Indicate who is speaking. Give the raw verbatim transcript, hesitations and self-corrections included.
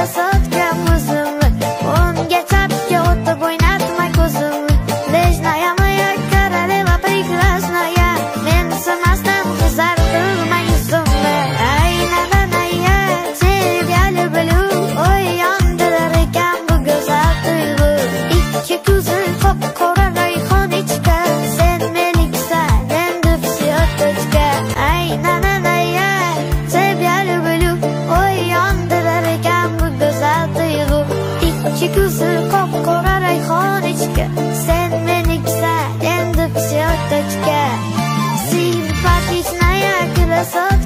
Speaker 1: sotgan o'zimni, o'ngga chapga o'tib o'ynatma ko'zimni. Lejnayamaya королева прекрасная, men sanasdan qizartirma yuzimni. Ay nananaya, тебя люблю, ой yondirar ekan bu go'zal tuyg'u. Ikki ko'zi qop-qora rayhonechka, sen meniksan endi всё точка. Ay nananaya, тебя люблю, ой yondirar ekan bu go'zal tuyg'u. Ikki ko'zi qop-qora rayhonechka, sen meniksan endi всё точка. Симпатичная красотка.